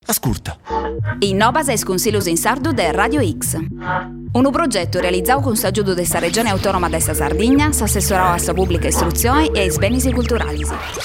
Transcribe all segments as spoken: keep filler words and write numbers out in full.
Ascolta. Innovas es Consiglios in Sardu de Radio X. Un progetto realizzato con s'aggiudo della Regione Autonoma de sa Sardegna, s'assessorò a sa pubblica istruzione e ai beni culturali.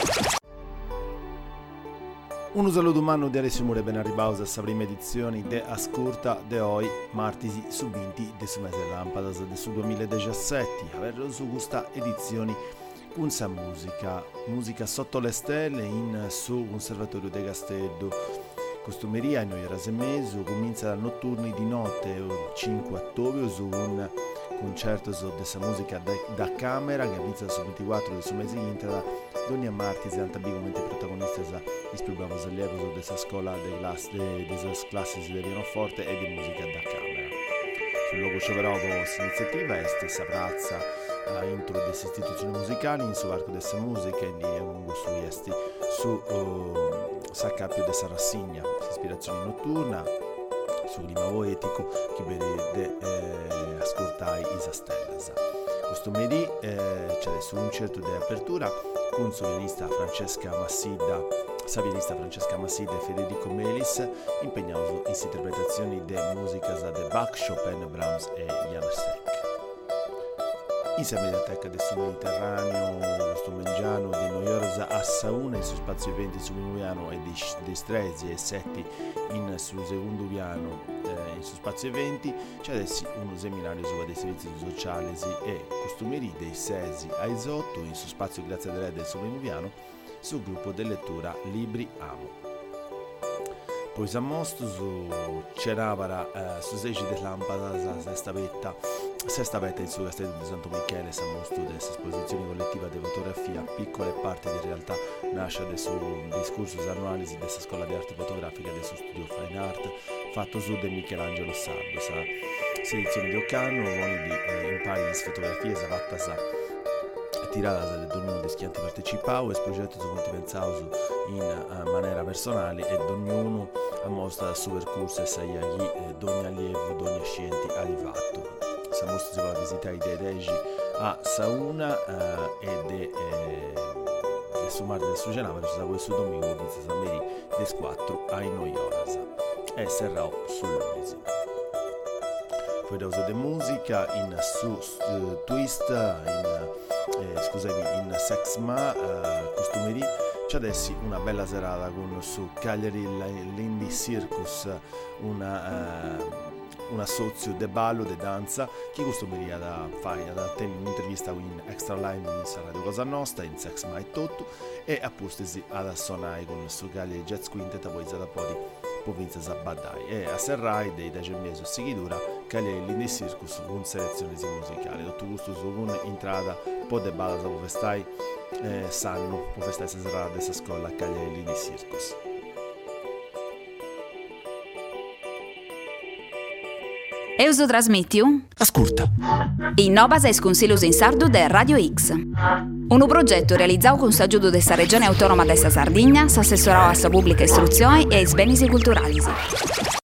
Un saluto umano di Alessio Mure, ben arrivato a questa prima edizione de Ascolta de oggi, martedì su venti del mese Lampadas del su duemiladiciassette. Averlo su questa edizione con sa musica, musica sotto le stelle in su Conservatorio de Castello. Costumeria in ora e mezzo, comincia da notturni di notte cinque ottobre su un concerto di questa musica da, da camera che inizia su ventiquattro del suo mese intra Donia Martis e Antabi come protagonista ispirava allievo su questa scuola delle classi di pianoforte e di musica da camera. Sul luogo scioverovo questa iniziativa è stessa prazza a intro delle istituzioni musicali in su arco dessa musica in linea lungo su esti su uh, Saccappio de Sarrasigna, ispirazione notturna su clima poetico che vede eh, ascoltai Isa Stellas. Questo lunedì eh, c'è adesso un concerto di apertura con pianista Francesca Massida, sa pianista Francesca Massida e Federico Melis impegnato in interpretazioni di musica de Bach, Chopin, Brahms e Janáček. Insieme alla Biblioteca del Sud Mediterraneo, sto mangiano di Noiosa a Sauna, in su spazio venti su Minuiano e di Strezi e Setti in su secondo piano eh, in su spazio venti, c'è adesso uno seminario su dei servizi sociali e costumerie dei Sesi a Isotto in su spazio Grazie a Re del Sud Minuiano sul gruppo di lettura Libri Amo. Poi si è mosso su Ceravara eh, su sedici di Lampada, sesta vetta, sesta vetta in su Castello di Santo Michele, si è mosso questa esposizione collettiva di fotografia, piccole parti di realtà, nasce del suo discorso annuali di questa scuola di arte fotografica del suo studio Fine Art, fatto su di Michelangelo Sardo, sa selezione di Occanno, uomini di eh, impari di fotografie, sa fatta sa tirata da ognuno dei schianti partecipati, questo progetto sono pensato in uh, maniera personale e ognuno ha mostrato il suo percorso e sa chi eh, ogni allievo, ogni scienti ha fatto. Si mostra si può visitare dei regi a Sauna uh, e de, eh, de su Marte del su Genava, ci sarà questo domingo di Sameri des quattro a Noioras e Serrao sull'Unisi. Poi da uso di musica in su uh, twist in Eh, scusami, in Sex Ma uh, Costumerie c'è adesso una bella serata con su Cagliari l'Indie Circus, una, uh, un assozio de ballo, de danza che costumeria da fare da un'intervista in Extra Line in Radio Cosa Nostra in Sex Ma e tutto e appostesi ad suonare con su Cagliari Jazz Quintet poi da poi provincia Sabadai e a Serrai dei da Gemmeso Sigidura Cagliari l'Indie Circus con selezioni musicali tutto questo su un'entrata po' de balla dopo festai eh, sanno po' festai se sarà dessa scuola Cagliari l'Indie Circus. Euso trasmitiu? Ascolta. Innovas es Consiglios in Sardu de Radio X. Un progetto realizzato con s'aggiudo della Regione Autonoma de sa Sardegna, s'assessorò a sa pubblica istruzione e ai beni culturali.